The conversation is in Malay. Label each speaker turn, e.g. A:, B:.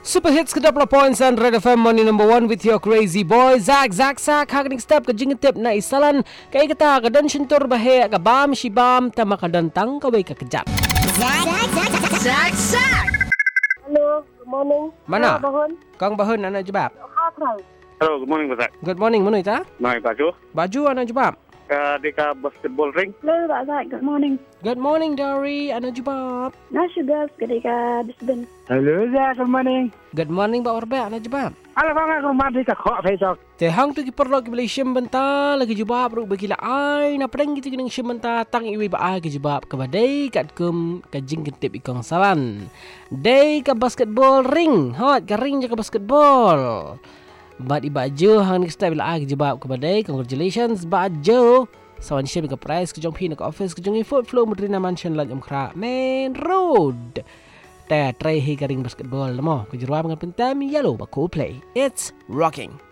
A: Super hits ke 20 points and Red FM money number 1 with your crazy boy Zak hagning step ke jingetip na isalan kay kita kadan shintur bahe ka bam shibam tama kadantang kaway ka kejap.
B: Zak.
C: Hello, good morning.
A: Mana?
C: Bahun.
A: Kang bahun anak jebab.
D: Hello, good morning, Basak.
A: Good morning mana ita?
D: Mai baju.
A: Baju anak jebab.
D: Di ka basketball ring.
C: Hello, Razak. Good morning.
A: Good morning Dari anak jebab.
C: Nah, sugar ketika disband.
E: Hello, Zak. Good morning.
A: Good morning Pak Orbe anak jebab.
E: Ala bang aku mati ka kho phei chok.
A: Te hang tu ki perlo ki beli shim benta lagi jebab ru bagi la ai na pedang gitu kining shim benta tang iwi ba ai ki jebab ke badai kat kum ka jing ketip ikong salan. Day ka basketball ring. Hot ka ring je ka basketball. Bat ibajo hang ni style la ai ki jebab ke badai. Congratulations bajo. Sawan shim ka prize ke jong phi na ka office ke jong food flow Medina Mansion lan umkra main road. Try hi ka ring basketball mo. Ke jurwa dengan pentam yellow ba cool play. It's rocking.